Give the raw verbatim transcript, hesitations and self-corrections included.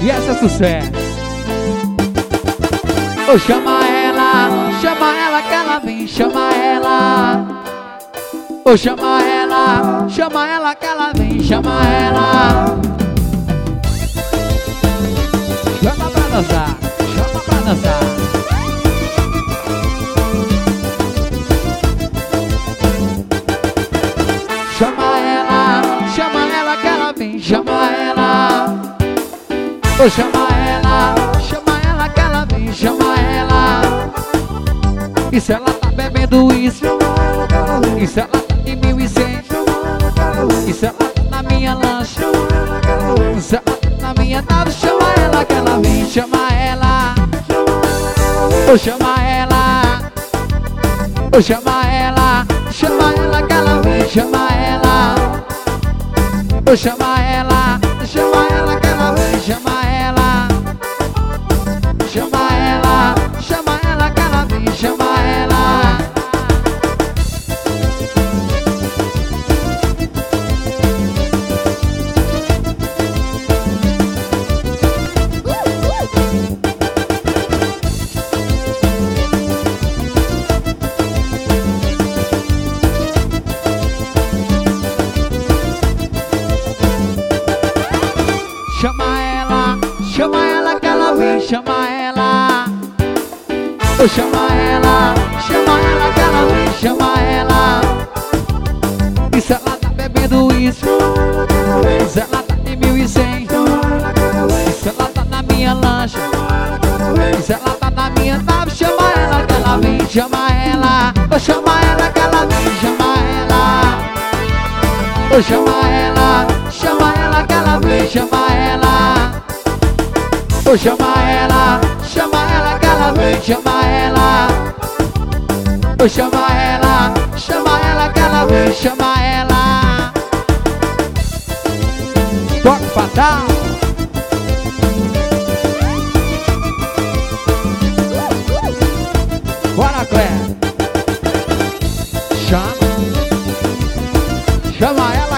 E essa é sucesso. Oh, chama ela, chama ela que ela vem, chama ela. Oh, chama ela, chama ela que ela vem, chama ela. Chama pra dançar, chama pra dançar. Chama ela, chama ela que ela vem, chama ela. Oh, chama ela, chama ela que ela vem, chama ela. E se ela tá bebendo isso, e se ela tá de mil e cem, e se ela tá na minha lancha, e se ela tá na minha nave, chama ela que ela vem, chama ela. Oh, chama ela, oh, chama ela, chama ela que ela vem, chama ela. Oh, chama ela, chama ela que ela vem, chama ela. Chama ela, chama ela que ela vem, chama ela. Chama ela, chama ela que ela vem, chama ela. Oh, chama ela, chama ela que ela vem, chama ela. E se ela tá bebendo isso, e se ela tá de mil e cem, e se ela tá na minha lancha, e se ela tá na minha nave, chama ela que ela vem, chama ela. Oh, chama ela que ela vem, chama ela. Oh, chama ela, chama ela que ela vem, chama ela. Oh, chama ela, chama ela que ela vem, chama ela. Oh, chama ela, chama ela que ela vem, chama ela. Toque fatal. Bora, Clé. Chama, chama ela